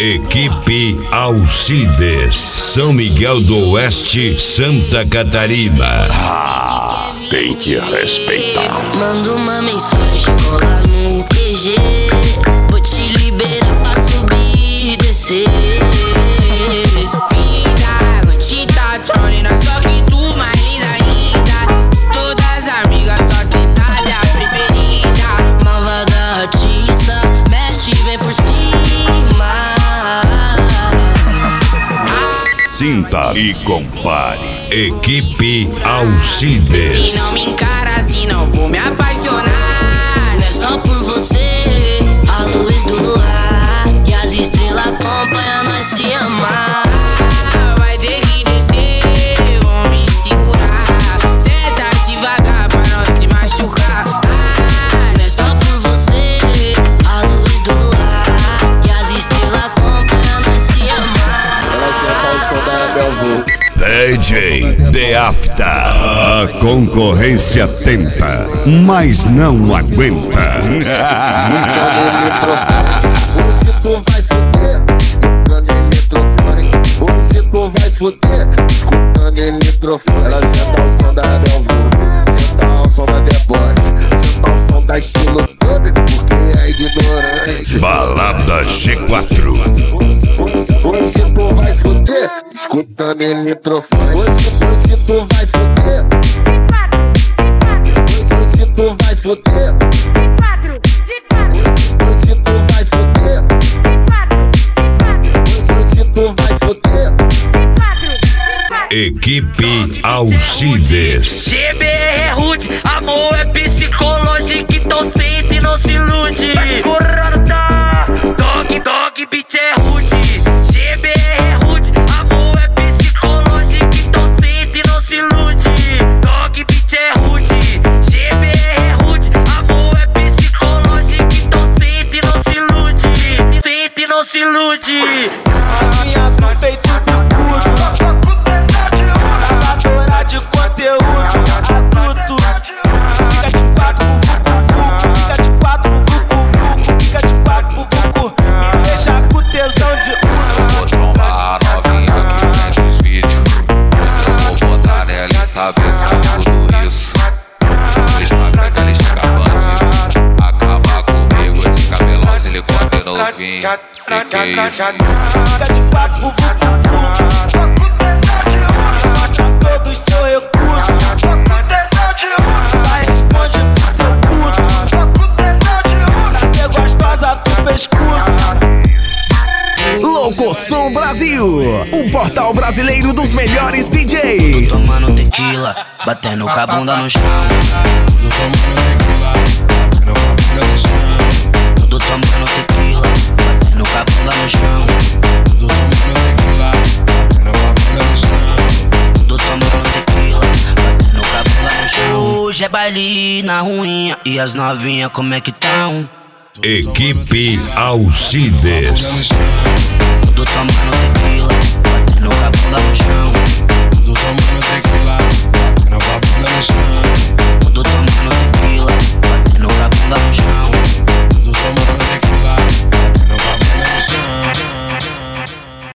Equipe Alcides, São Miguel do Oeste, Santa Catarina. Tem que respeitar. Manda uma mensagem, cola no QG. Vou te liberar pra subir e descer. Vida, noite tá tronina, só que tu mais linda ainda. Todas as amigas, sua cidade é a preferida. Malvada artista, mexe, vem por cima. Sinta e compare. Equipe Alcides. Se não me encara assim, não vou me apaixonar. Não é só por você, a luz do luar e as estrelas acompanham nós se amar. Vai ter que descer, vou me segurar. Senta devagar pra não se machucar. Não é só por você, a luz do luar e as estrelas acompanham nós se amar. DJ The After. A concorrência tenta, mas não aguenta. Hoje tu vai fuder, escutando eletrofone. Hoje tu vai fuder, escutando eletrofone. Ela senta o som da Belvox, senta o som da deboche, senta o som da estilo todo, porque é ignorante. Balada G4. Hoje tu vai fuder, escutando eletrofone. Hoje tu vai fuder. Hoje tu vai fuder. Hoje tu vai fuder. Hoje tu vai fuder. Equipe Alcides. GBR é rude, amor é psicológico, então sente e não se ilude. Dog, beat é rude. GBR é rude, amor é psicológico, então sente e não se ilude. Dog, beat é rude. GBR é rude, amor é psicológico, então sente e não se ilude. Sente e não se ilude. Minha do peito bicudo, catadora de conteúdo adulto. Fica de quatro pro vucu, fica de quatro pro vucu, fica de quatro pro vucu. Me deixa com tesão de uso. Vou trombar a novinha que vende os vídeos. Pois eu vou botar nela e saber se é tudo isso. Instagram que ela chega bandido, acaba comigo de cabelão, silicone novinho. Que é isso? Fica de quatro pro vucu, mostra todos seu recurso. Vai responde pro seu puto. Pra ser gostosa do pescoço. Loucosom Brasil, o portal brasileiro dos melhores DJs. Tudo tomando tequila, batendo com a bunda no chão. Tudo tomando tequila, batendo com a bunda no chão. Tudo tomando tequila, batendo com a bunda no chão. Tudo tomando tequila, batendo com a bunda no chão. Tudo tomando tequila, batendo com a bunda no chão. Hoje é baile na ruinha, e as novinhas como é que tão? Equipe Alcides. Tudo tomando tequila.